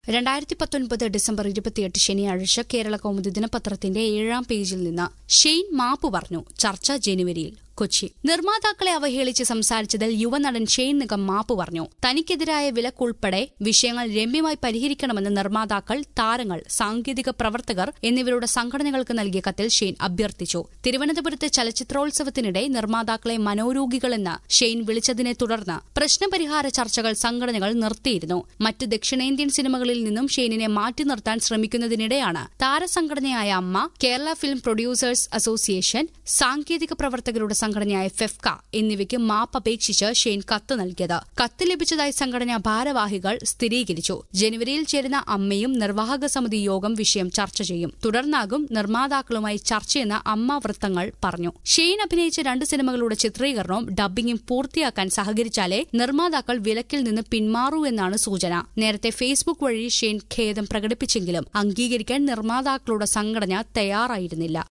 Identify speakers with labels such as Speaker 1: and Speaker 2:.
Speaker 1: 2019 December 28 ശനിയാഴ്ച കേരള കൗമുദി ദിനപത്രത്തിന്റെ 7-ാം പേജിൽ നിന്ന് ഷെയ്ൻ മാപ്പ് പറഞ്ഞു. ചർച്ച ജനുവരിയിൽ. കൊച്ചി. നിർമ്മാതാക്കളെ അവഹേളിച്ച് സംസാരിച്ചതിൽ യുവനടൻ ഷെയ്ൻ നിഗം മാപ്പ് പറഞ്ഞു. തനിക്കെതിരായ വിലക്കുൾപ്പെടെ വിഷയങ്ങൾ രമ്യമായി പരിഹരിക്കണമെന്ന് നിർമ്മാതാക്കൾ, താരങ്ങൾ, സാങ്കേതിക പ്രവർത്തകർ എന്നിവരുടെ സംഘടനകൾക്ക് നൽകിയ കത്തിൽ ഷെയ്ൻ അഭ്യർത്ഥിച്ചു. തിരുവനന്തപുരത്ത് ചലച്ചിത്രോത്സവത്തിനിടെ നിർമ്മാതാക്കളെ മനോരോഗികളെന്ന് ഷെയ്ൻ വിളിച്ചതിനെ തുടർന്ന് പ്രശ്നപരിഹാര ചർച്ചകൾ സംഘടനകൾ നിർത്തിയിരുന്നു. മറ്റ് ദക്ഷിണേന്ത്യൻ സിനിമകളിൽ നിന്നും ഷെയ്നിനെ മാറ്റി നിർത്താൻ ശ്രമിക്കുന്നതിനിടെയാണ് താരസംഘടനയായ അമ്മ, കേരള ഫിലിം പ്രൊഡ്യൂസേഴ്സ് അസോസിയേഷൻ, സാങ്കേതിക പ്രവർത്തകരുടെ സംഘടനയായ ഫെഫ്ക എന്നിവയ്ക്ക് മാപ്പ് അപേക്ഷിച്ച് ഷെയ്ൻ കത്ത് നൽകിയത്. കത്ത് ലഭിച്ചതായി സംഘടനാ ഭാരവാഹികൾ സ്ഥിരീകരിച്ചു. ജനുവരിയിൽ ചേരുന്ന അമ്മയും നിർവാഹക സമിതി യോഗം വിഷയം ചർച്ച ചെയ്യും. തുടർന്നാകും നിർമ്മാതാക്കളുമായി ചർച്ചയെന്ന് അമ്മ വൃത്തങ്ങൾ പറഞ്ഞു. ഷെയ്ൻ അഭിനയിച്ച 2 സിനിമകളുടെ ചിത്രീകരണവും ഡബ്ബിംഗും പൂർത്തിയാക്കാൻ സഹകരിച്ചാലേ നിർമ്മാതാക്കൾ വിലക്കിൽ നിന്ന് പിന്മാറൂ എന്നാണ് സൂചന. നേരത്തെ ഫേസ്ബുക്ക് വഴി ഷെയ്ൻ ഖേദം പ്രകടിപ്പിച്ചെങ്കിലും അംഗീകരിക്കാൻ നിർമ്മാതാക്കളുടെ സംഘടന തയ്യാറായിരുന്നില്ല.